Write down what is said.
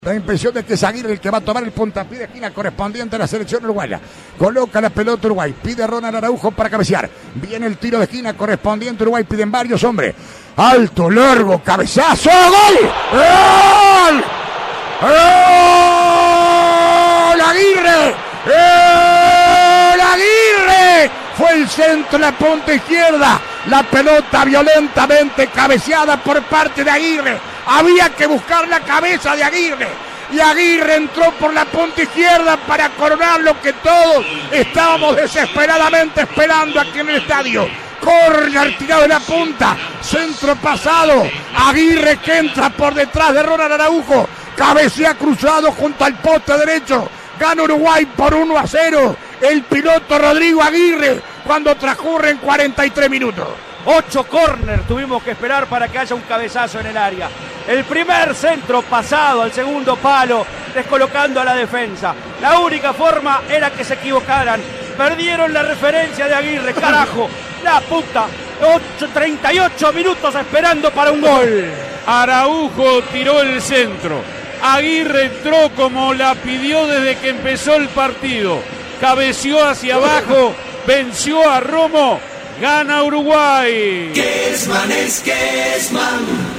La impresión de que es Aguirre el que va a tomar el puntapié de esquina correspondiente a la selección uruguaya. Coloca la pelota Uruguay. Pide Ronald Araujo para cabecear. Viene el tiro de esquina correspondiente a Uruguay. Piden varios hombres. Alto, largo, cabezazo. ¡Gol! ¡Gol! ¡Gol! ¡Aguirre! ¡Gol! ¡Aguirre! Fue el centro, la punta izquierda. La pelota violentamente cabeceada por parte de Aguirre. Había que buscar la cabeza de Aguirre. Y Aguirre entró por la punta izquierda para coronar lo que todos estábamos desesperadamente esperando aquí en el estadio. Córner tirado de la punta. Centro pasado. Aguirre que entra por detrás de Ronald Araujo. Cabecea cruzado junto al poste derecho. Gana Uruguay por 1-0. El piloto Rodrigo Aguirre cuando transcurren 43 minutos. 8 córner tuvimos que esperar para que haya un cabezazo en el área. El primer centro pasado al segundo palo, descolocando a la defensa. La única forma era que se equivocaran. Perdieron la referencia de Aguirre, carajo. La puta. 38 minutos esperando para un gol. Araujo tiró el centro. Aguirre entró como la pidió desde que empezó el partido. Cabeció hacia abajo, venció a Romo. Gana Uruguay. Kessman es Kessman.